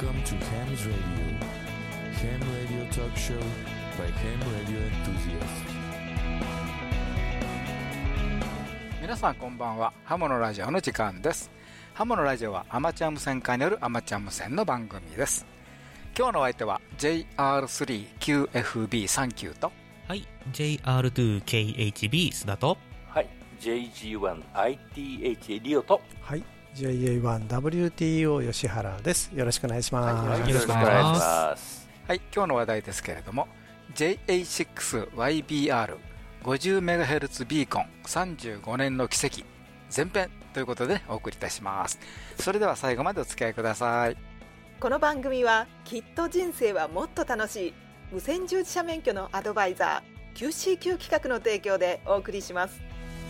Welcome to Ham's Radio. Ham Radio Talk Show by Ham Radio Enthusiasts. 皆さんこんばんは。ハモのラジオの時間です。ハモのラジオはアマチュア無線化によるアマチュア無線の番組です。今日のお相手は JR3QFB39 と、 はい、JR2KHB 須田と、 はい、JG1ITH リオと、 はい、JA1WTO 吉原です。よろしくお願いします。 はい、よろしくお願いします。 はい、今日の話題ですけれども JA6YBR50MHz ビーコン35年の奇跡前編ということでお送りいたします。それでは最後までお付き合いください。 この番組はきっと人生はもっと楽しい無線従事者免許のアドバイザー QCQ 企画の提供でお送りします。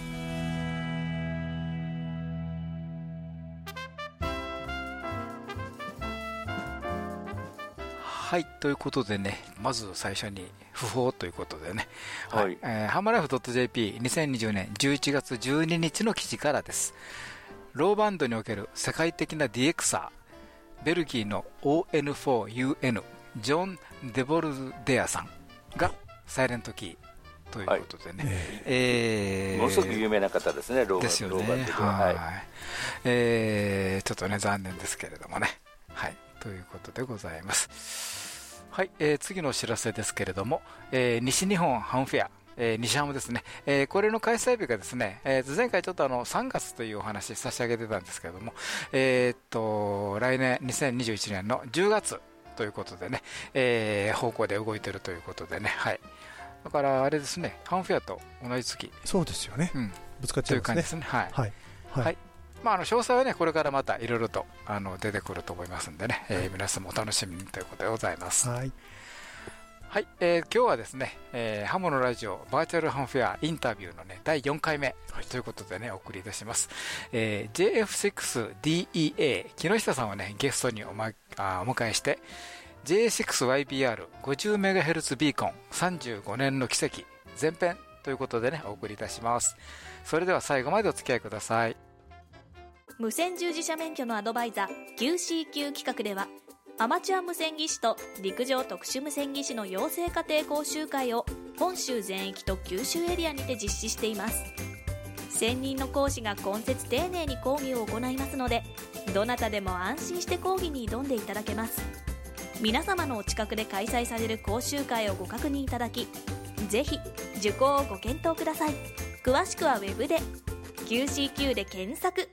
はい、ということでね、まず最初に訃報ということでね、 はい、 ハマライフ .jp2020 年11月12日の記事からです。ローバンドにおける世界的な DXer、ベルギーの ON4UN ジョン・デボルデアさんがサイレントキーということでね、 ものすごく有名な方ですね、ローバンドですよね。ちょっとね残念ですけれどもね、はい、ということでございます。はい、次のお知らせですけれども、西日本ハムフェア、西ハムですね、これの開催日がですね、前回ちょっと3月というお話差し上げてたんですけれども、来年2021年の10月ということでね、方向で動いているということでね、はい、だからあれですね、ハムフェアと同じ月、 そうですよね、ぶつかっちゃいますね。という感じですね。 はいはいはい、まあ、詳細はねこれからまたいろいろと出てくると思いますんでね、皆さんもお楽しみにということでございます。はい、はい、今日はですね、ハモのラジオバーチャルハムフェアインタビューのね第4回目ということでねお送りいたします。JF6DEA 木下さんをねゲストにお迎えして JA6YBR50MHz ビーコン35年の奇跡前編ということでねお送りいたします。それでは最後までお付き合いください。 無線従事者免許のアドバイザー QCQ 企画ではアマチュア無線技師と陸上特殊無線技師の養成家庭講習会を本州全域と九州エリアにて実施しています。専任の講師が今節丁寧に講義を行いますのでどなたでも安心して講義に挑んでいただけます。皆様のお近くで開催される講習会をご確認いただきぜひ受講をご検討ください。詳しくはウェブで QCQ で検索。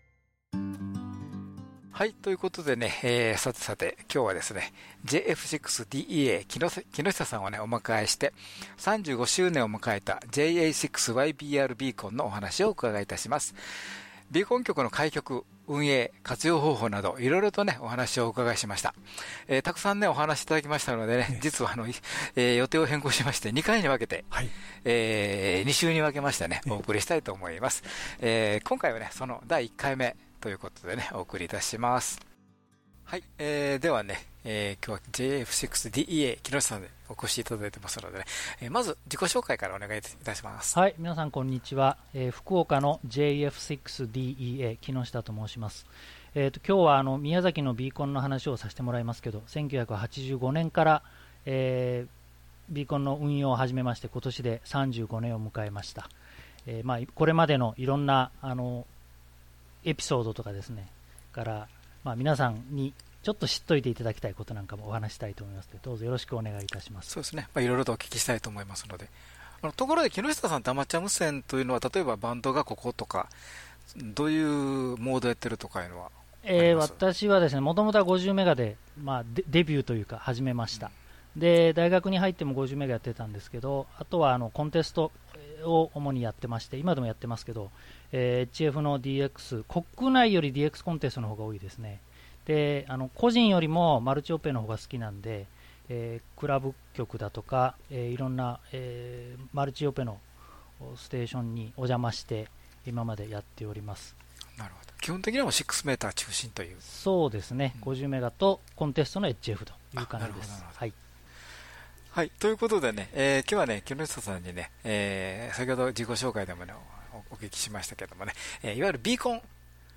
はい、ということでね、さて今日はですね JF6DEA 木下さんをねお迎えして35周年を迎えた JA6YBR ビーコンのお話をお伺いいたします。ビーコン局の開局運営活用方法などいろいろとねお話をお伺いしました。たくさんねお話いただきましたのでね、実は予定を変更しまして2回に分けて、はい、2週に分けましてねお送りしたいと思います。今回はねその第1回目ということでねお送りいたします。はい、ではね、今日は JF6DEA 木下さんでお越しいただいてますのでね、まず自己紹介からお願いいたします。 はい、皆さんこんにちは、福岡の JF6DEA 木下と申します。今日は宮崎のビーコンの話をさせてもらいますけど1985年から、ビーコンの運用を始めまして今年で35年を迎えました。これまでのいろんなエピソードとかですねから、皆さんにちょっと知っといていただきたいことなんかもお話したいと思いますのでどうぞよろしくお願いいたします。 そうですね、いろいろとお聞きしたいと思いますのでところで木下さんってアマチュア無線というのは例えばバンドがこことかどういうモードやってるとかいうのは私はですねもともとは50メガで、デビューというか始めました。で大学に入っても50メガやってたんですけどあとはコンテストを主にやってまして今でもやってますけど、HF の DX 国内より DX コンテストの方が多いですね。で個人よりもマルチオペの方が好きなんで、クラブ局だとか、いろんな、マルチオペのステーションにお邪魔して今までやっております。 なるほど。基本的には6メーター中心という。 そうですね、50メガとコンテストの HF という感じです。はいはい、ということでね、今日はね木下さんにね、先ほど自己紹介でもねお聞きしましたけどもね、いわゆるビーコン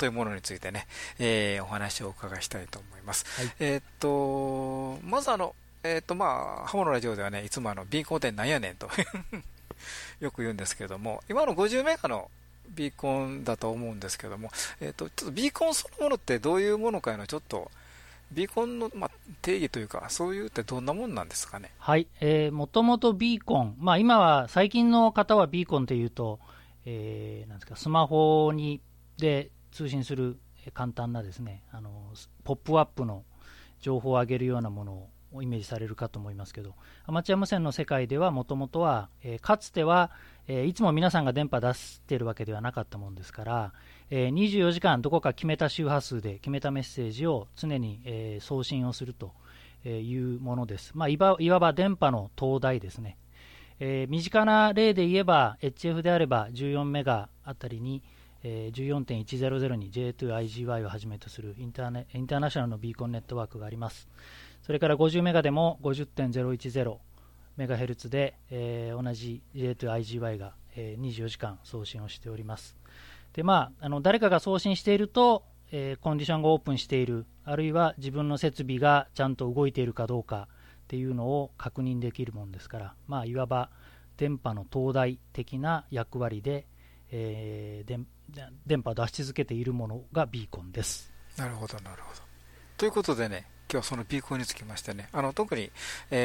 というものについてね、お話をお伺いしたいと思います。 はい、 まずハモのラジオではね、いつもビーコンってなんやねんとよく言うんですけれども、今の50メガのビーコンだと思うんですけども、ちょっとビーコンそのものってどういうものかのちょっとビーコンの、定義というか、そういうってどんなもんなんですかね。 はい、もともとビーコン、今は最近の方はビーコンというと、なんですか、スマホで通信する簡単なですね、ポップアップの情報を上げるようなものをイメージされるかと思いますけど、アマチュア無線の世界ではもともとは、かつては、いつも皆さんが電波出しているわけではなかったものですから、24時間どこか決めた周波数で決めたメッセージを常に、送信をするというものです。いわば電波の灯台ですね。身近な例で言えば HF であれば14メガあたりに、14.100 に J2IGY をはじめとするインターナショナルのビーコンネットワークがあります。それから50メガでも 50.010 メガヘルツで、同じ J2IGY が、24時間送信をしております。で、誰かが送信していると、コンディションがオープンしている、あるいは自分の設備がちゃんと動いているかどうかっていうのを確認できるものですから、いわば電波の灯台的な役割で、電波を出し続けているものがビーコンです。 なるほどなるほど。ということでね、今日はそのビーコンにつきましてね、特に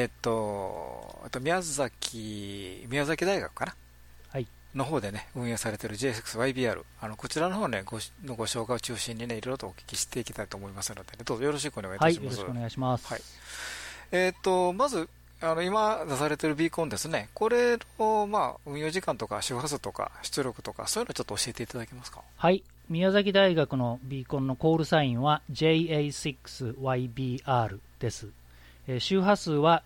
宮崎大学かな、 はい、 の方でね運営されている JX-YBR、 こちらの方ねご紹介を中心にねいろいろとお聞きしていきたいと思いますので、ね、どうぞよろしくお願いいたします。 はい、よろしくお願いします。 はい、まず今出されているビーコンですね、これの、運用時間とか周波数とか出力とかそういうのちょっと教えていただけますか。 はい、宮崎大学のビーコンのコールサインは JA6YBR です。周波数は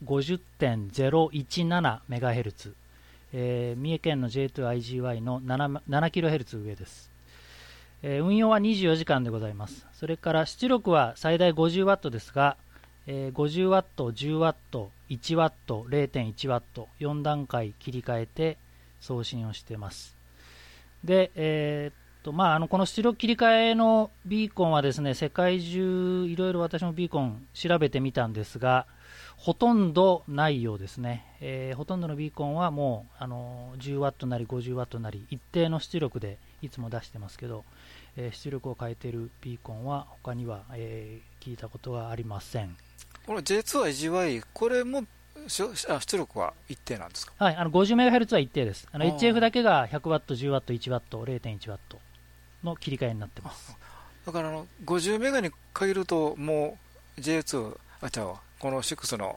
50.017 メガヘルツ、三重県の J2IGY の7キロヘルツ上です。運用は24時間でございます。それから出力は最大50ワットですが、50ワット、10ワット、1ワット、0.1 ワット、4段階切り替えて送信をしています。で、この出力切り替えのビーコンはですね、世界中いろいろ私もビーコン調べてみたんですが、ほとんどないようですね。ほとんどのビーコンはもう10ワットなり50ワットなり一定の出力でいつも出してますけど、出力を変えているビーコンは他には、聞いたことはありません。 この J2IGY、 これも出力は一定なんですか。 はい、50メガヘルツは一定です。HF だけが100ワット、10ワット、1ワット、0.1 ワットの切り替えになってます。 だから50メガに限るともう J2 この6の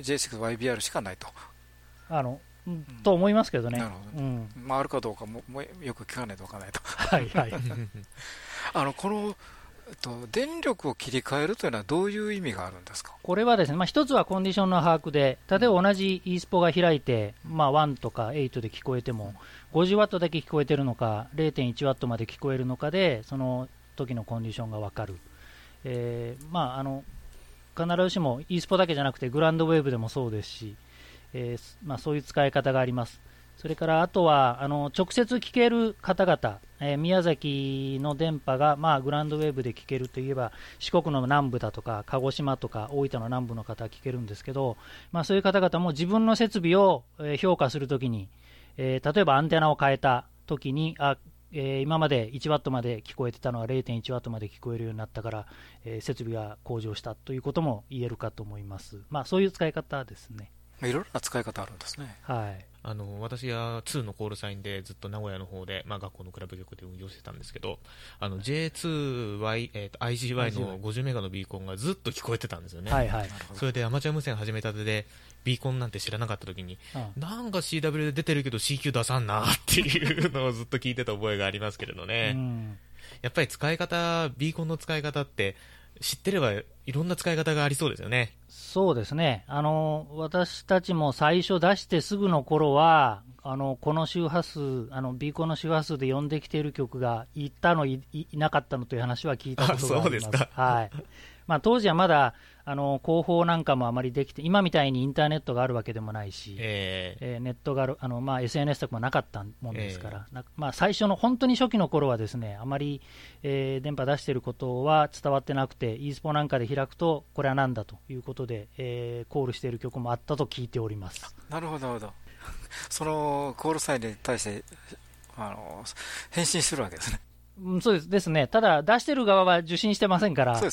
J6YBR しかないとと思いますけどね。 なるほど、あるかどうかもよく聞かないと分からないと。 はいはいこの電力を切り替えるというのはどういう意味があるんですか。 これはですね、一つはコンディションの把握で、例えば同じ e スポが開いて、1とか8で聞こえても、50ワットだけ聞こえてるのか、0.1 ワットまで聞こえるのかで、その時のコンディションが分かる。必ずしも e スポだけじゃなくて、グランドウェーブでもそうですし、そういう使い方があります。それからあとは直接聞ける方々、宮崎の電波が、グランドウェーブで聞けるといえば四国の南部だとか鹿児島とか大分の南部の方は聞けるんですけど、そういう方々も自分の設備を評価するときに、例えばアンテナを変えたときに今まで1ワットまで聞こえてたのが 0.1 ワットまで聞こえるようになったから、設備が向上したということも言えるかと思います。そういう使い方ですね。 いろいろな使い方あるんですね。 はい。 私は2のコールサインでずっと名古屋の方で、学校のクラブ局で運用してたんですけど、J2Y、IGY の50メガのビーコンがずっと聞こえてたんですよね。 はいはい。 それでアマチュア無線始めたてでビーコンなんて知らなかった時に、なんか CW で出てるけど CQ 出さんなっていうのをずっと聞いてた覚えがありますけれどね。やっぱり使い方、ビーコンの使い方って知ってればいろんな使い方がありそうですよね。 そうですね。私たちも最初出してすぐの頃はこの周波数、ビーコンの周波数で呼んできている曲がいたの いなかったのという話は聞いたことがあります。 そうですか。 はい。当時はまだ広報なんかもあまりできて、今みたいにインターネットがあるわけでもないし、ネットがあるSNS とかもなかったもんですから、最初の本当に初期の頃はですね、あまり、電波出していることは伝わってなくて、e スポなんかで開くとこれはなんだということで、コールしている曲もあったと聞いております。 なるほどなるほど。そのコールサインに対して返信するわけですね。 そうですね。ただ出してる側は受信してませんから、はい、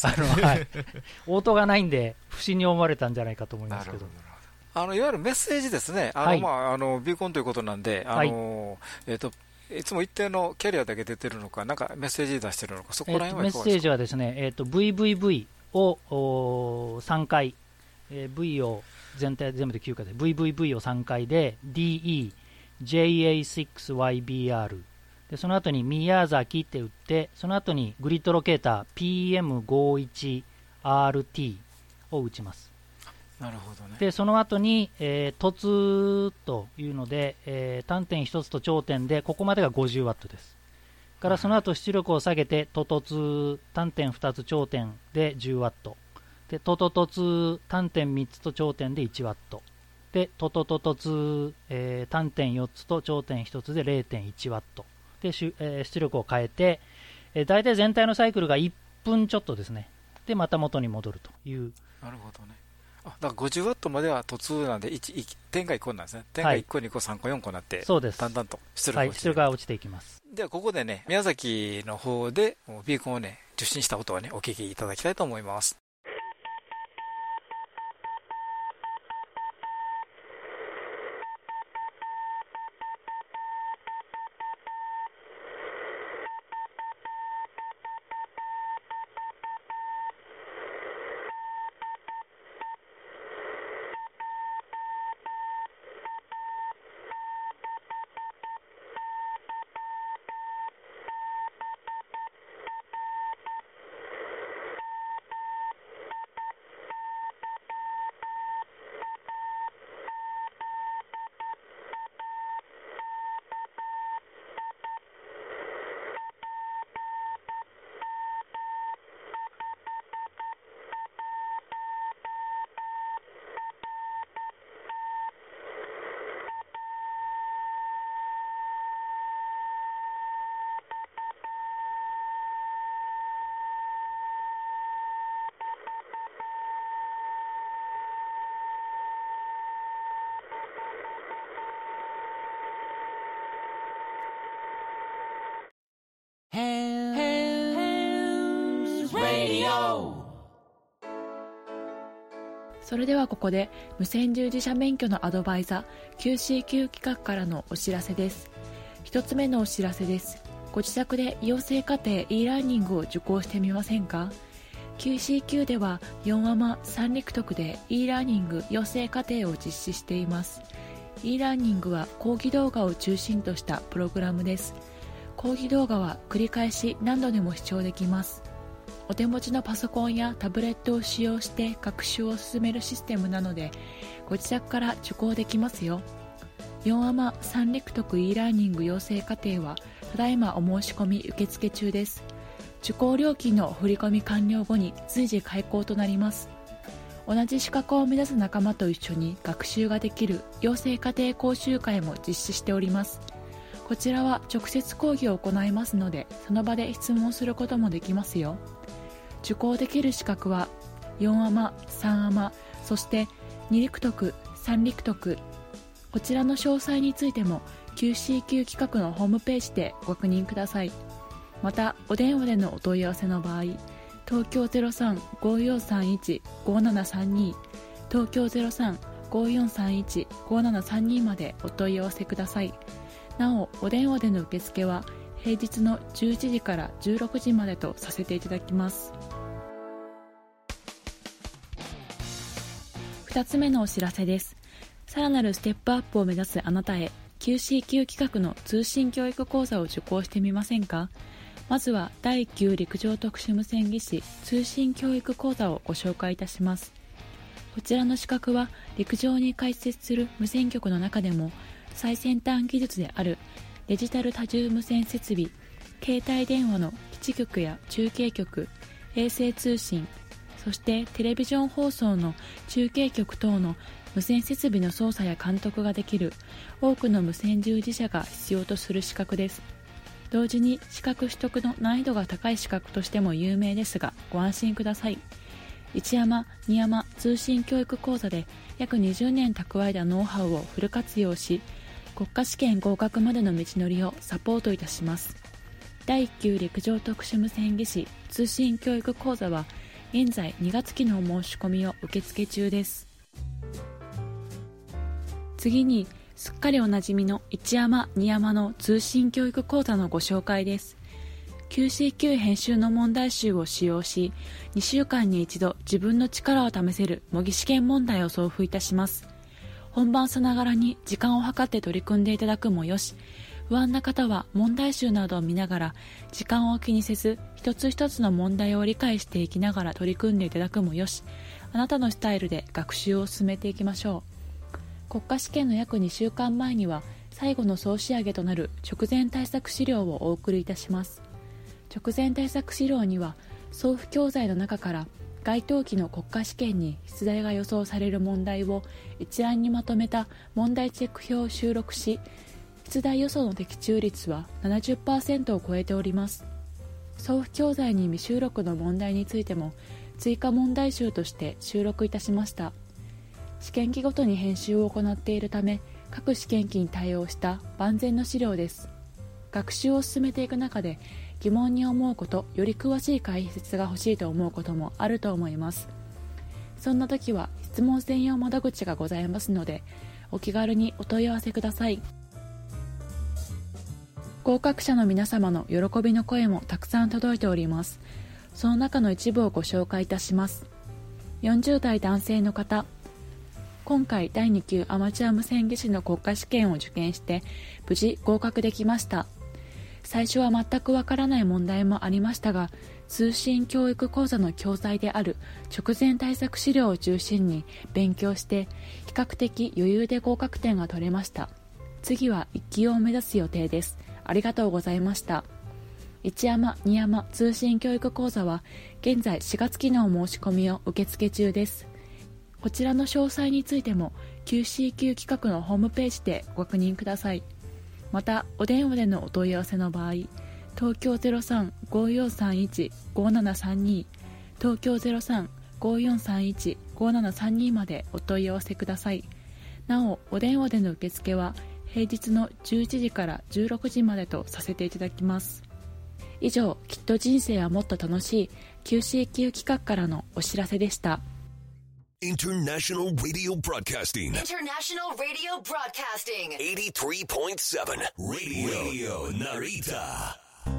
応答がないんで不審に思われたんじゃないかと思いますけど。 いわゆるメッセージですね。 はい、 ビーコンということなんで、いつも一定のキャリアだけ出てるのか、なんかメッセージ出してるのか、そこら辺はいかがですか？ メッセージはですね、VVV を3回、V を全部で9回で VVV を3回で DE、JA6YBR で、その後に宮崎って打って、その後にグリッドロケーター PM51RT を打ちます。 なるほどね。 でその後に、凸というので、単点1つと頂点で、ここまでが 50W です。からその後出力を下げて、ト凸単点2つ頂点で 10W で、トト凸単点3つと頂点で 1W で、トトト凸、単点4つと頂点1つで 0.1Wで、出力を変えて、大体全体のサイクルが1分ちょっとですね。でまた元に戻るという。 なるほどね。だから50ワットまでは突なんで点が1個なんですね。点が1個、2個、3個、4個になって、 そうです。 だんだんと出力が落ちていきます。 ではここでね、宮崎の方でビーコンをね、受信したことをね、お聞きいただきたいと思います。 それではここで無線従事者免許のアドバイザー QCQ 企画からのお知らせです。一つ目のお知らせです。ご自宅で養成課程 e ラーニングを受講してみませんか？ QCQ では4アマ3陸徳で e ラーニング養成課程を実施しています。 e ラーニングは講義動画を中心としたプログラムです。講義動画は繰り返し何度でも視聴できます。お手持ちのパソコンやタブレットを使用して学習を進めるシステムなので、ご自宅から受講できますよ。4アマ3陸徳 e ラーニング養成課程はただいまお申し込み受付中です。受講料金の振込完了後に随時開講となります。同じ資格を目指す仲間と一緒に学習ができる養成課程講習会も実施しております。こちらは直接講義を行いますので、その場で質問することもできますよ。受講できる資格は4アマ、3アマ、そして2陸徳、3陸徳。こちらの詳細についても QCQ 企画のホームページでご確認ください。またお電話でのお問い合わせの場合、東京 03-5431-5732 東京 03-5431-5732 までお問い合わせください。なお、お電話での受付は平日の11時から16時までとさせていただきます。2つ目のお知らせです。さらなるステップアップを目指すあなたへ、 QCQ 企画の通信教育講座を受講してみませんか？まずは第9陸上特殊無線技師通信教育講座をご紹介いたします。こちらの資格は陸上に開設する無線局の中でも最先端技術であるデジタル多重無線設備、携帯電話の基地局や中継局、衛星通信、そしてテレビジョン放送の中継局等の無線設備の操作や監督ができる多くの無線従事者が必要とする資格です。同時に資格取得の難易度が高い資格としても有名ですが、ご安心ください。一山二山通信教育講座で約20年蓄えたノウハウをフル活用し、国家試験合格までの道のりをサポートいたします。第1級陸上特殊無線技師通信教育講座は現在2月期の申し込みを受付中です。次にすっかりおなじみの一山二山の通信教育講座のご紹介です。 QCQ 編集の問題集を使用し、2週間に一度自分の力を試せる模擬試験問題を送付いたします。本番さながらに時間を計って取り組んでいただくもよし、不安な方は問題集などを見ながら時間を気にせず一つ一つの問題を理解していきながら取り組んでいただくもよし、あなたのスタイルで学習を進めていきましょう。国家試験の約2週間前には最後の総仕上げとなる直前対策資料をお送りいたします。直前対策資料には送付教材の中から該当期の国家試験に出題が予想される問題を一覧にまとめた問題チェック表を収録し、出題予想の的中率は 70% を超えております。送付教材に未収録の問題についても追加問題集として収録いたしました。試験期ごとに編集を行っているため、各試験期に対応した万全の資料です。学習を進めていく中で疑問に思うこと、より詳しい解説が欲しいと思うこともあると思います。そんな時は質問専用窓口がございますので、お気軽にお問い合わせください。合格者の皆様の喜びの声もたくさん届いております。その中の一部をご紹介いたします。40代男性の方、今回第2級アマチュア無線技師の国家試験を受験して無事合格できました。最初は全くわからない問題もありましたが、通信教育講座の教材である直前対策資料を中心に勉強して比較的余裕で合格点が取れました。次は1級を目指す予定です。ありがとうございました。一山二山通信教育講座は現在4月期の申し込みを受付中です。こちらの詳細についても QCQ 企画のホームページでご確認ください。またお電話でのお問い合わせの場合、東京 03-5431-5732 東京 03-5431-5732 までお問い合わせください。なおお電話での受付は平日の11時から16時までとさせていただきます。以上、きっと人生はもっと楽しい QCQ 企画からのお知らせでした。 International Radio Broadcasting. International Radio Broadcasting. 83.7 Radio Narita.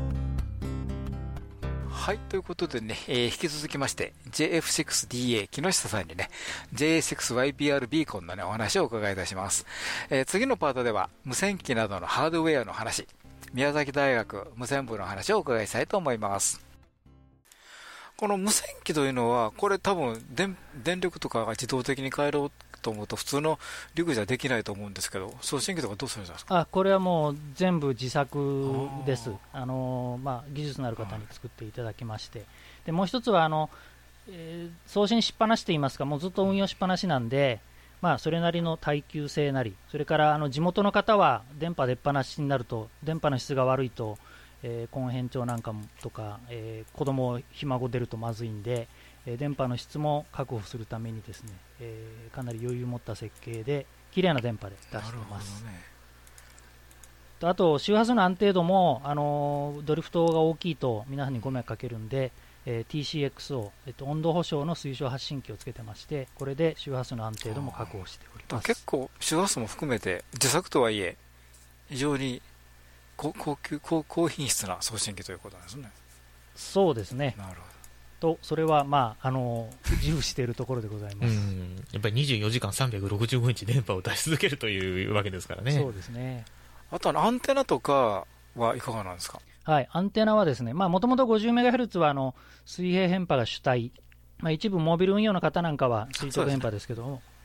はい、ということでね、引き続きまして JF6DA 木下さんにね JA6YBR ビーコンのねお話をお伺いいたします。次のパートでは無線機などのハードウェアの話、宮崎大学無線部の話をお伺いしたいと思います。この無線機というのは、これ多分電力とかが自動的に変えろうと思うと普通の陸じゃできないと思うんですけど、送信機とかどうするんですか？ これはもう全部自作です。技術のある方に作っていただきまして、でもう一つは送信しっぱなしといいますか、もうずっと運用しっぱなしなんで、それなりの耐久性なり、それから地元の方は電波出っ放しになると、電波の質が悪いと根変調なんかもとか、子供ひ孫出るとまずいんで、電波の質も確保するためにですね、かなり余裕を持った設計で綺麗な電波で出しています。あと周波数の安定度もドリフトが大きいと皆さんにご迷惑かけるんで、TCXO、温度保証の推奨発信機をつけてまして、これで周波数の安定度も確保しております。 結構周波数も含めて自作とはいえ非常に高品質な送信機ということなんですね。 そうですね。 なるほど。それは自負しているところでございます。 やっぱり24時間365日電波を出し続けるというわけですからね。 そうですね。 あとアンテナとかはいかがなんですか？ はい、アンテナはですね、もともと 50MHz は水平変波が主体、一部モービル運用の方なんかは垂直変波ですけども、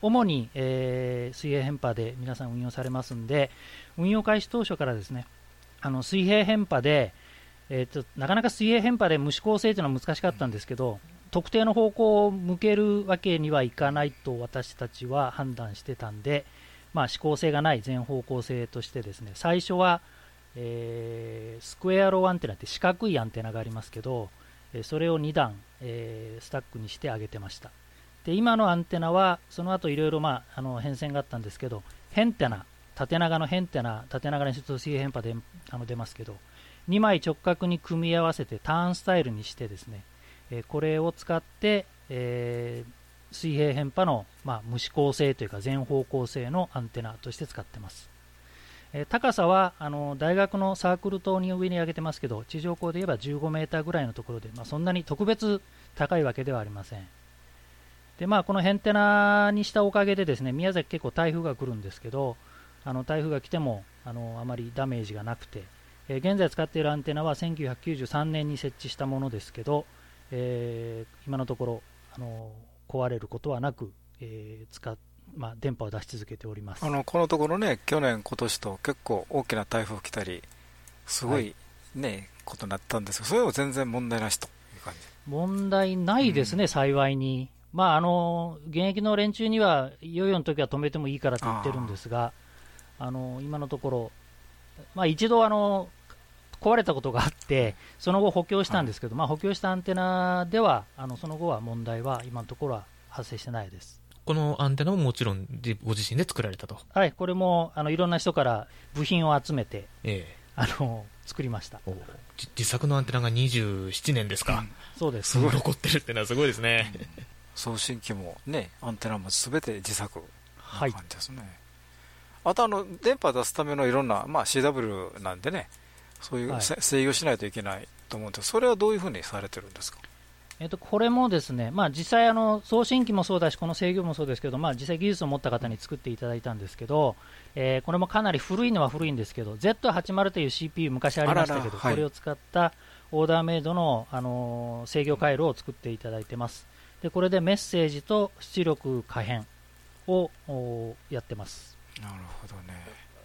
主に、水平変波で皆さん運用されますんで、運用開始当初からですね、水平変波で、なかなか水平変波で無指向性というのは難しかったんですけど、特定の方向を向けるわけにはいかないと私たちは判断してたんで、指向性がない全方向性としてですね、最初は、スクエアローアンテナって四角いアンテナがありますけど、それを2段、スタックにして上げてました。で今のアンテナはその後いろいろ変遷があったんですけど、変テナ、縦長の変テナ、縦長にすると水平変波で出ますけど、2枚直角に組み合わせてターンスタイルにしてですね、これを使って、水平変波の、無指向性というか全方向性のアンテナとして使ってます。高さは大学のサークル塔に上に上げてますけど、地上高で言えば15メーターぐらいのところで、そんなに特別高いわけではありません。でこの変テナにしたおかげでですね、宮崎結構台風が来るんですけど、台風が来てもあまりダメージがなくて、現在使っているアンテナは1993年に設置したものですけど、今のところ壊れることはなく、電波を出し続けております。 このところね、去年、今年と結構大きな台風来たり、すごいね、ことになったんですが、それは全然問題なしという感じ。 問題ないですね、幸いに。現役の連中には、いよいよの時は止めてもいいからと言ってるんですが、今のところ、一度壊れたことがあって、その後補強したんですけど、補強したアンテナでは、その後は問題は今のところは発生してないです。 このアンテナももちろんご自身で作られたと。 はい、これもいろんな人から部品を集めて、作りました。 自作のアンテナが27年ですか。 そうです。 すごい残ってるってのはすごいですね。 送信機もね、アンテナもすべて自作な感じですね。あと電波出すためのいろんな、CW なんでね、そういう制御しないといけないと思うんですが、それはどういうふうにされてるんですか？ これもですね、実際送信機もそうだし、この制御もそうですけど、実際技術を持った方に作っていただいたんですけど、これもかなり古いのは古いんですけど、Z80 という CPU 昔ありましたけど、これを使ったオーダーメイドの、制御回路を作っていただいてます。でこれでメッセージと出力可変をやってます。 なるほどね。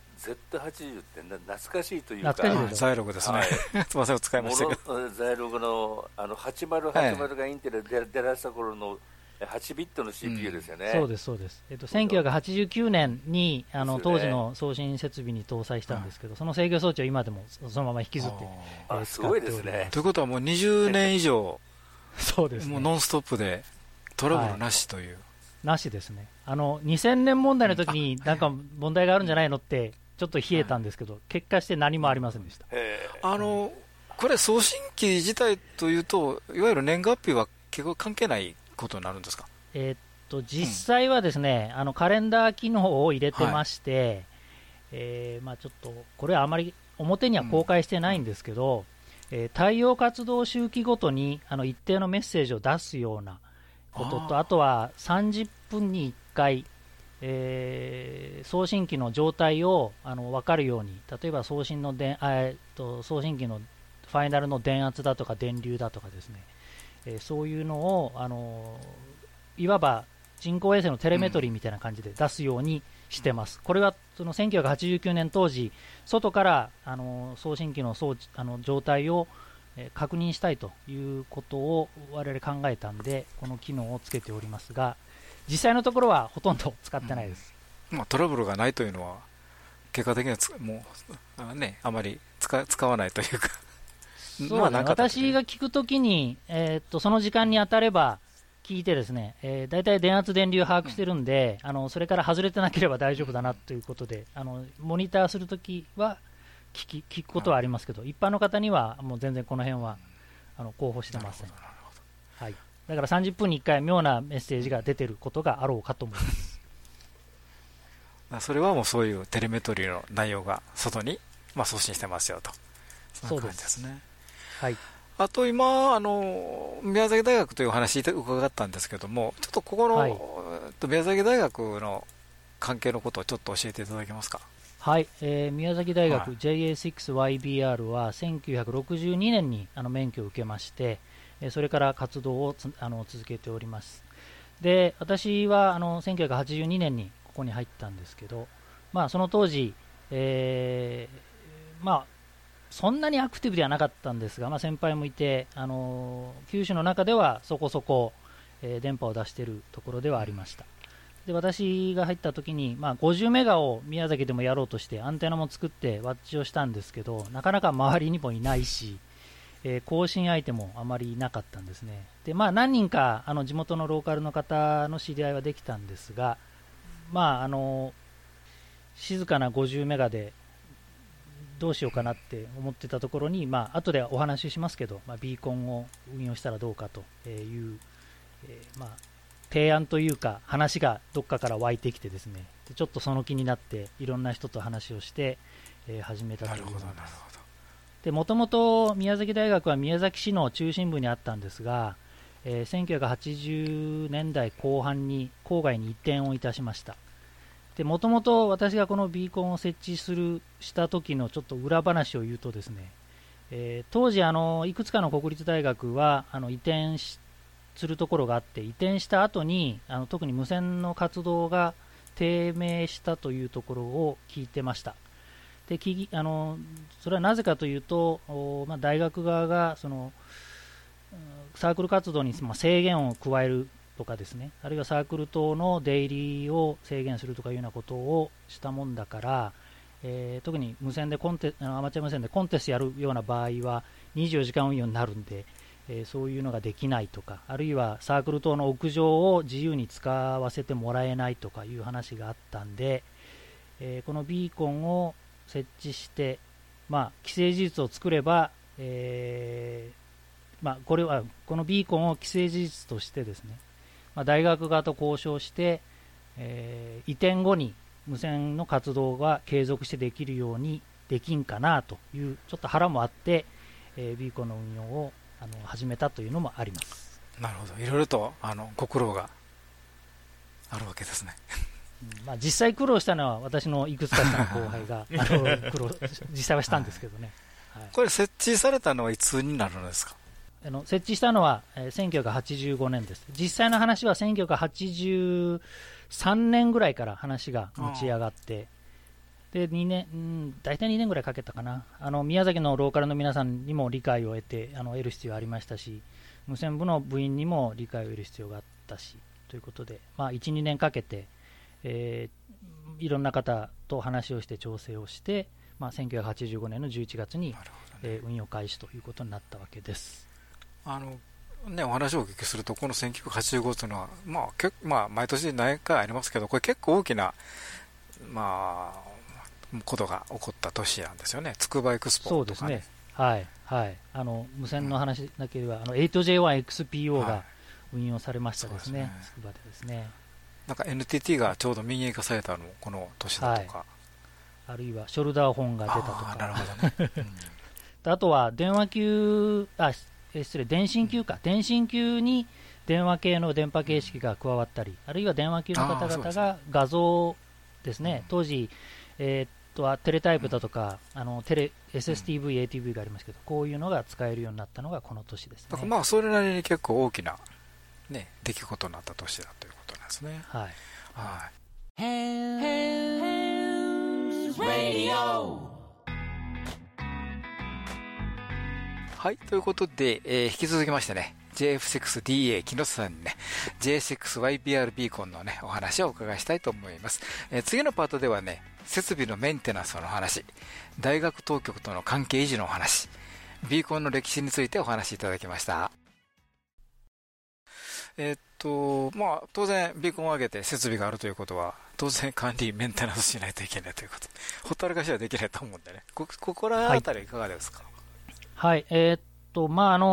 Z80 って懐かしいというか、 ザイログですね。すみません、使いましたけど。 ザイログの8080がインテルで出らした頃の8ビットの CPU ですよね。 そうです、そうです。1989年に当時の送信設備に搭載したんですけど、その制御装置を今でもそのまま引きずってすごいですね。 ということはもう20年以上、 そうですね、 もうノンストップでトラブルなしという。 なしですね。2000年問題の時になんか問題があるんじゃないのってちょっと冷えたんですけど、結果して何もありませんでした。 これ送信機自体というと、いわゆる年月日は結構関係ないことになるんですか？ 実際はですね、カレンダー機能を入れてまして、ちょっとこれはあまり表には公開してないんですけど、太陽活動周期ごとに一定のメッセージを出すようなことと、あとは30分に1回、送信機の状態を分かるように、例えば送信送信機のファイナルの電圧だとか電流だとかですね、そういうのをいわば人工衛星のテレメトリーみたいな感じで出すようにしてます。これはその1989年当時、外から送信機の状態を確認したいということを我々考えたんで、この機能をつけておりますが、実際のところはほとんど使ってないです。 トラブルがないというのは結果的にはもう、あまり使わないというかそうですね、私が聞くときに、その時間に当たれば聞いてですね、大体電圧電流把握してるんで、それから外れてなければ大丈夫だなということで、モニターするときは聞くことはありますけど、一般の方にはもう全然この辺は候補してません。はい、だから30分に1回妙なメッセージが出てることがあろうかと思います。 それはもうそういうテレメトリーの内容が外に送信してますよと、そういう感じですね。 はい、 あと今宮崎大学というお話伺ったんですけども、ちょっとここの、宮崎大学の関係のことをちょっと教えていただけますか？ はい、宮崎大学 JA6YBR は1962年に免許を受けまして、それから活動を続けております。 で私は1982年にここに入ったんですけど、その当時、そんなにアクティブではなかったんですが、先輩もいて、九州の中ではそこそこ、電波を出しているところではありました。で私が入った時に、50メガを宮崎でもやろうとしてアンテナも作ってワッチをしたんですけど、なかなか周りにもいないし、更新相手もあまりいなかったんですね。で何人か地元のローカルの方の知り合いはできたんですが、静かな50メガでどうしようかなって思ってたところに、後でお話ししますけど、ビーコンを運用したらどうかという、提案というか話がどっかから湧いてきてですね、ちょっとその気になっていろんな人と話をして、始めたということです。でもともと宮崎大学は宮崎市の中心部にあったんですが、1980年代後半に郊外に移転をいたしました。でもともと私がこのビーコンを設置した時のちょっと裏話を言うとですね、当時いくつかの国立大学は移転するところがあって、移転した後に特に無線の活動が低迷したというところを聞いてました。でそれはなぜかというと、大学側がサークル活動に制限を加えるとかですね、あるいはサークル等の出入りを制限するとかいうようなことをしたもんだから、特に無線でアマチュア無線でコンテストやるような場合は24時間運用になるんで、そういうのができないとか、あるいはサークル等の屋上を自由に使わせてもらえないとかいう話があったんで、このビーコンを設置して、既成事実を作れば、このビーコンを既成事実としてですね、大学側と交渉して、移転後に無線の活動が継続してできるようにできんかなというちょっと腹もあって、ビーコンの運用を始めたというのもあります。 なるほど、いろいろとご苦労があるわけですね。 実際苦労したのは私のいくつか下の後輩が苦労実際はしたんですけどね。 これ設置されたのはいつになるのですか？ 設置したのは1985年です。実際の話は1983年ぐらいから話が持ち上がって、で大体2年ぐらいかけたかな。宮崎のローカルの皆さんにも理解を得て得る必要がありましたし、無線部の部員にも理解を得る必要があったしということで、1、2年かけて、いろんな方と話をして調整をして、1985年の11月に、運用開始ということになったわけです。 お話をお聞きすると、この1985というのは、毎年何回ありますけど、これ結構大きな、ことが起こった年なんですよね。つくばエクスポとかね。 そうですね。無線の話だけでは、8J1XPO が運用されましたですね。つくばでですね。 なんか NTT がちょうど民営化されたのもこの年だとか、 あるいはショルダー本が出たとか。 なるほどね。 あとは電信級か。電信級に電話系の電波形式が加わったり、あるいは電話級の方々が画像ですね。当時、テレタイプだとか、SSTV、ATV がありますけど、こういうのが使えるようになったのがこの年ですね。 だからそれなりに結構大きな、出来事になった年だということなんですね。はい、ということで、引き続きましてね、JF6DA 木下さんにね、J6YBR ビーコンのね、お話をお伺いしたいと思います。次のパートではね、設備のメンテナンスの話、大学当局との関係維持のお話、ビーコンの歴史についてお話しいただきました。当然ビーコンを上げて設備があるということは、当然管理メンテナンスしないといけないということ、ほったらかしはできないと思うんでね、こらあたりいかがですか？ パート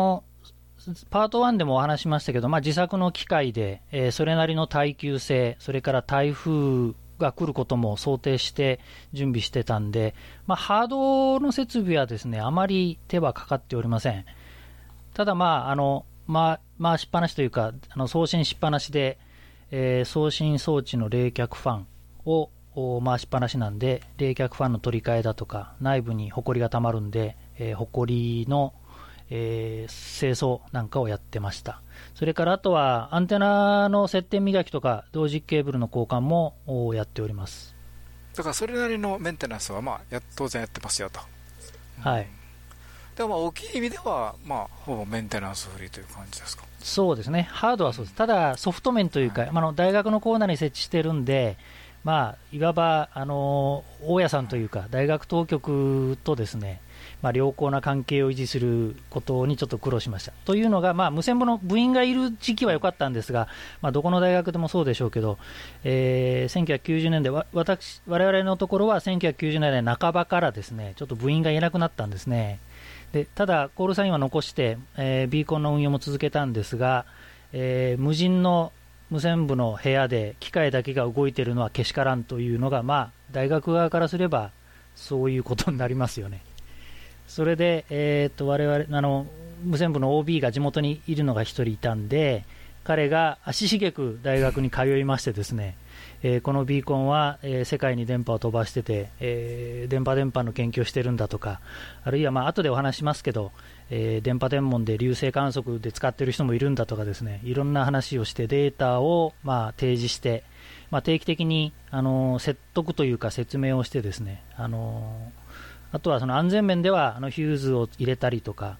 1でもお話しましたけど、自作の機械で、それなりの耐久性、それから台風が来ることも想定して準備してたんで、ハードの設備はですね、あまり手はかかっておりません。ただ回しっぱなしというか、送信しっぱなしで、送信装置の冷却ファンを回しっぱなしなんで、冷却ファンの取り替えだとか、内部にホコリがたまるんで、ホコリの、 清掃なんかをやってました。それからあとはアンテナの接点磨きとか同軸ケーブルの交換もやっております。 だからそれなりのメンテナンスは当然やってますよと。 はい。 でも大きい意味では、ほぼメンテナンスフリーという感じですか。 そうですね、ハードはそうです。ただソフト面というか、大学のコーナーに設置してるんで、いわば大家さんというか大学当局とですね、良好な関係を維持することにちょっと苦労しました。というのが、無線部の部員がいる時期は良かったんですが、どこの大学でもそうでしょうけど、1990年代、我々のところは1990年代半ばからですね、ちょっと部員がいなくなったんですね。でただ、コールサインは残して、ビーコンの運用も続けたんですが、無人の無線部の部屋で機械だけが動いているのはけしからんというのが、大学側からすればそういうことになりますよね。それで、我々無線部の OB が地元にいるのが1人いたんで、彼が足しげく大学に通いましてですね、このビーコンは、世界に電波を飛ばしてて、電波の研究をしてるんだとか、あるいは後でお話しますけど、電波天文で流星観測で使っている人もいるんだとかですね、いろんな話をしてデータを提示して、定期的に説得というか説明をしてですね、あとはその安全面ではヒューズを入れたりとか、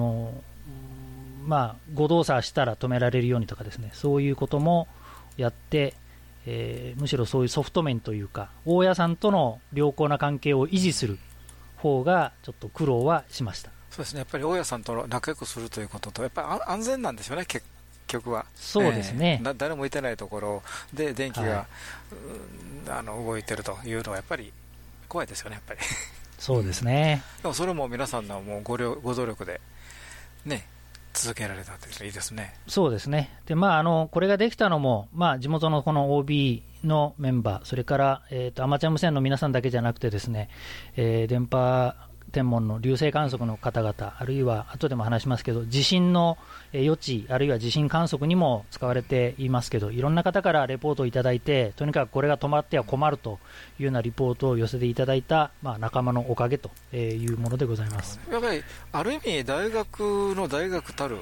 誤動作したら止められるようにとかですね、そういうこともやって、むしろそういうソフト面というか大家さんとの良好な関係を維持する方がちょっと苦労はしました。 そうですね、やっぱり大家さんと仲良くするということと、やっぱり安全なんですよね、結局は。 そうですね、 誰もいてないところで電気が、動いてるというのはやっぱり怖いですよね、やっぱり。 そうですね。 でもそれも皆さんのもうご努力でね、続けられたというといいですね。 そうですね。で、これができたのも、地元のこの OB のメンバー、それから、アマチュア無線の皆さんだけじゃなくてですね、電波天文の流星観測の方々、あるいは後でも話しますけど、地震の予知、あるいは地震観測にも使われていますけど、いろんな方からレポートをいただいて、とにかくこれが止まっては困るというようなリポートを寄せていただいた、仲間のおかげというものでございます。 やっぱりある意味大学の大学たる、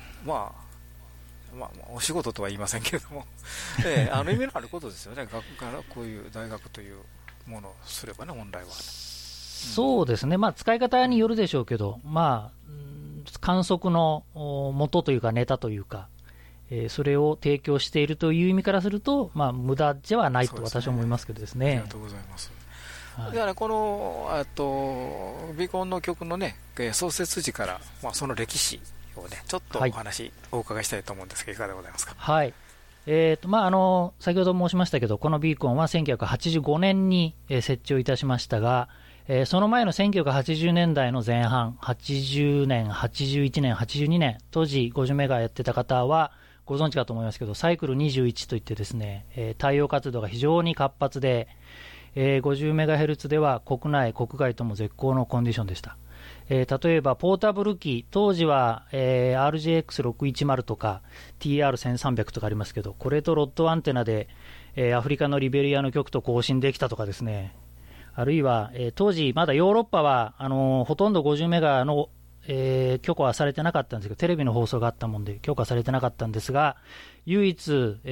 お仕事とは言いませんけれども、あの意味のあることですよね、学からこういう大学というものをすればね、本来は。 そうですね、使い方によるでしょうけど、観測の元というかネタというか、それを提供しているという意味からすると、無駄ではないと私は思いますけどですね。 ありがとうございます。ではね、このビーコンの曲のね、創設時から、その歴史をね、ちょっとお話、お伺いしたいと思うんですが、いかがでございますか。 はい。先ほど申しましたけど、このビーコンは1985年に設置をいたしましたが、その前の1980年代の前半、80年、81年、82年、当時50メガやってた方はご存知かと思いますけど、サイクル21といってですね、太陽活動が非常に活発で、50メガヘルツでは国内、国外とも絶好のコンディションでした。例えばポータブル機、当時は、RJX610 とか TR1300 とかありますけど、これとロッドアンテナで、アフリカのリベリアの局と交信できたとかですね、あるいは、当時まだヨーロッパはほとんど50メガの、許可はされてなかったんですけど、テレビの放送があったもんで許可されてなかったんですが、唯一、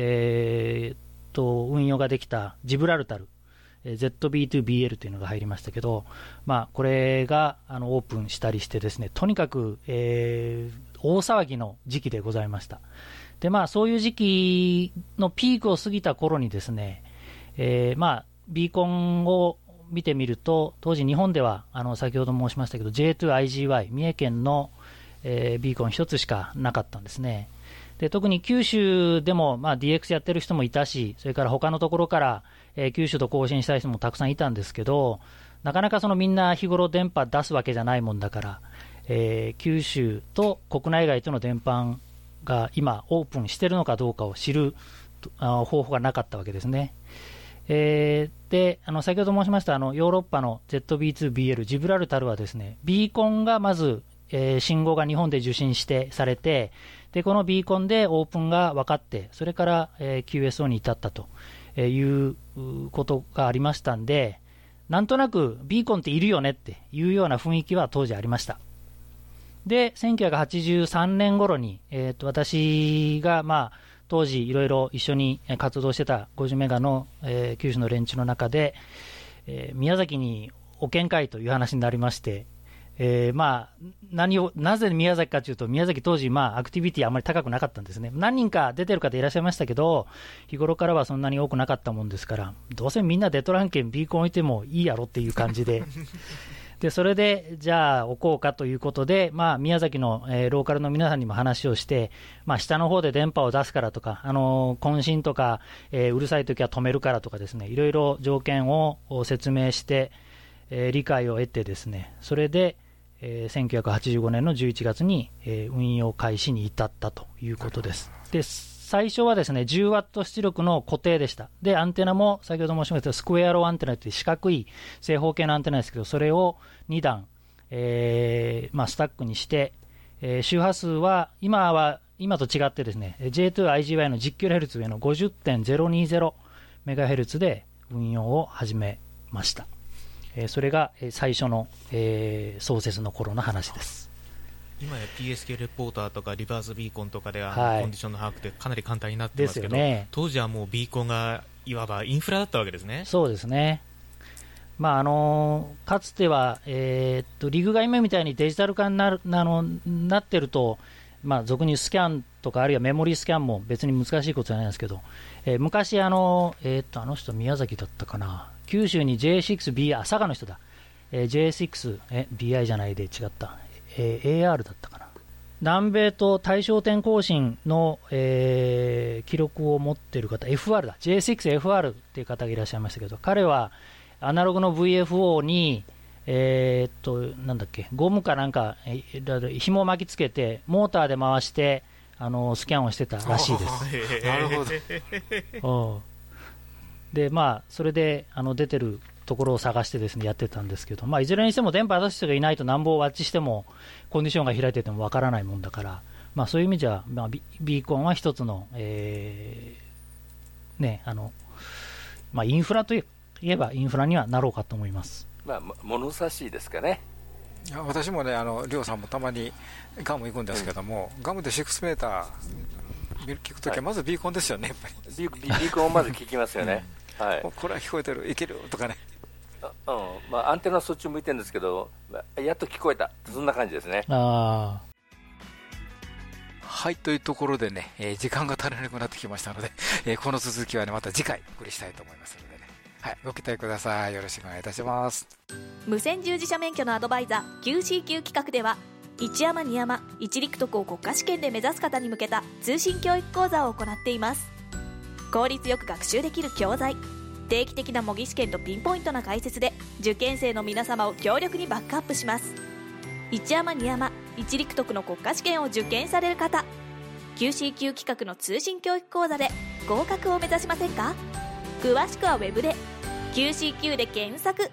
運用ができたジブラルタル、ZB2BL というのが入りましたけど、これがオープンしたりしてですね、とにかく、大騒ぎの時期でございました。で、そういう時期のピークを過ぎた頃にですね、ビーコンを見てみると、当時日本では先ほど申しましたけど J2IGY 三重県の、ビーコン一つしかなかったんですね。で、特に九州でも、DX やってる人もいたし、それから他のところから、九州と交信したい人もたくさんいたんですけど、なかなかみんな日頃電波出すわけじゃないもんだから、九州と国内外との電波が今オープンしてるのかどうかを知る方法がなかったわけですね。で、先ほど申しましたヨーロッパの ZB2BL ジブラルタルはですね、ビーコンがまず、信号が日本で受信してされて、でこのビーコンでオープンが分かって、それから、QSO に至ったということがありましたんで、なんとなくビーコンっているよねっていうような雰囲気は当時ありました。 で1983年頃に、私が、当時いろいろ一緒に活動してた50メガの、九州の連中の中で、宮崎にお見会という話になりまして、なぜ宮崎かというと、宮崎当時、アクティビティあまり高くなかったんですね。何人か出てる方いらっしゃいましたけど、日頃からはそんなに多くなかったもんですから、どうせみんなデトラン県ビーコン置いてもいいやろっていう感じででそれでじゃあ置こうかということで、宮崎の、ローカルの皆さんにも話をして、下の方で電波を出すからとか、渾身とか、うるさいときは止めるからとかですね、いろいろ条件を説明して、理解を得てですね、それで、1985年の11月に、運用開始に至ったということです。で最初はですね10ワット出力の固定でした。でアンテナも先ほど申しましたスクエアローアンテナという四角い正方形のアンテナですけど、それを2段、スタックにして、周波数は今と違ってですね J2IGY の10キロヘルツ上の 50.020 メガヘルツで運用を始めました。それが最初の、創設の頃の話です。 今や PSK レポーターとかリバースビーコンとかでコンディションの把握ってかなり簡単になってますけど、当時はもうビーコンがいわばインフラだったわけですね。 そうですね。かつては、リグが今みたいにデジタル化になってると、俗にスキャンとかあるいはメモリースキャンも別に難しいことじゃないんですけど、昔あの人宮崎だったかな、九州に J6BI、佐賀の人だ、J6BI じゃないで違った、AR だったかな、南米と対象点更新の、記録を持っている方、FR だ、J6FR っていう方がいらっしゃいましたけど、彼はアナログの VFO になんだっけ、ゴムかなんか紐を巻きつけてモーターで回してスキャンをしてたらしいです。 なるほどでそれで出てるところを探してですねやってたんですけど、いずれにしても電波出す人がいないとなんぼワッチしてもコンディションが開いててもわからないもんだから、そういう意味じゃ、ビーコンは一つの、インフラといえばインフラにはなろうかと思います。 物差しですかね。 私もね、りょうさんもたまにガム行くんですけども、ガムで6メーター聞くときはまずビーコンですよね、やっぱりビーコンをまず聞きますよね。 これは聞こえてる、いけるとかね、 アンテナはそっち向いてるんですけど、やっと聞こえた、そんな感じですね。 はい、というところでね、時間が足りなくなってきましたので、この続きはねまた次回お送りしたいと思いますのでね、ご期待ください。よろしくお願いいたします。 無線従事者免許のアドバイザー QCQ 企画では、一山二山一陸徳を国家試験で目指す方に向けた通信教育講座を行っています。効率よく学習できる教材、定期的な模擬試験とピンポイントな解説で受験生の皆様を強力にバックアップします。一山二山一陸徳の国家試験を受験される方、 QCQ 企画の通信教育講座で合格を目指しませんか？詳しくはウェブで QCQ で検索。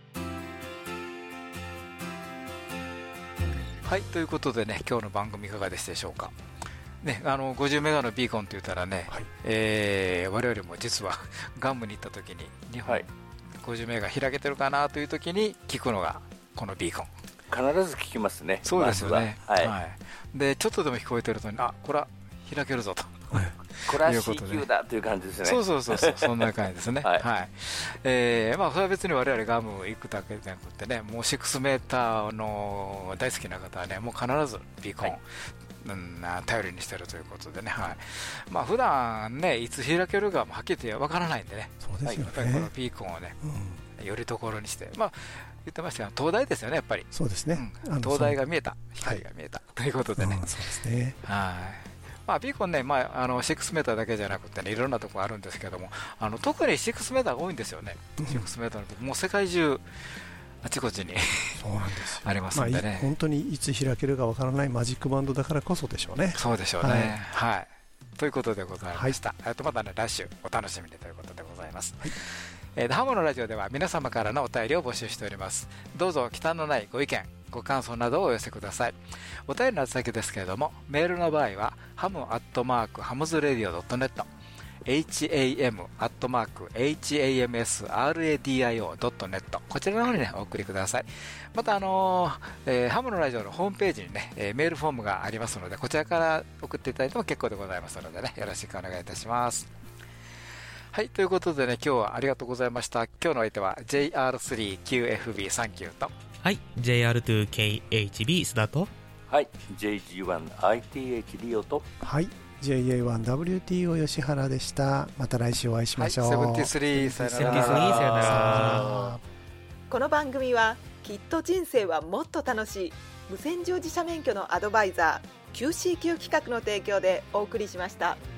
はい、ということでね、今日の番組いかがでしたでしょうか。ね、50メガのビーコンと言ったらね、我々も実はガムに行った時に日本、50メガ開けてるかなという時に聞くのがこのビーコン。 必ず聞きますね。 そうですよね。でちょっとでも聞こえてると、これは開けるぞと。 これは CQ だという感じですね。 そうそんな感じですね。それは別に我々ガム行くだけじゃなくてね、もう6メーターの大好きな方はね、もう必ずビーコン、頼りにしてるということでね、普段ねいつ開けるかはっきり言ってわからないんでね、 そうですよね、 このビーコンをね、よりどころにして、言ってましたが東大ですよね、やっぱり。 そうですね、 東大が見えた、光が見えた、ということでね。 そうですね。 ビーコンね、6メーターだけじゃなくてね、いろんなところあるんですけども、特に6メーターが多いんですよね。6メーターのもう世界中あちこちにありますんでね、 本当にいつ開けるかわからないマジックバンドだからこそでしょうね。 そうでしょうね。ということでございました。またね、来週お楽しみにということでございます。ハモのラジオでは皆様からのお便りを募集しております。どうぞ忌憚のないご意見ご感想などをお寄せください。お便りの先ですけれども、メールの場合はハム@hamsradio.net ham@hamsradio.net こちらの方にねお送りください。またハムのラジオのホームページにね、メールフォームがありますので、こちらから送っていただいても結構でございますのでね、よろしくお願いいたします。はい、ということでね、今日はありがとうございました。今日の相手は JR3QFB サンキューと、 はい、JR2KHB 須田と、 はい、JG1ITH リオと、 はい、JA1WTO 吉原でした。また来週お会いしましょう。 はい、73さよなら。 さよなら。 この番組はきっと人生はもっと楽しい無線乗自社免許のアドバイザー QCQ 企画の提供でお送りしました。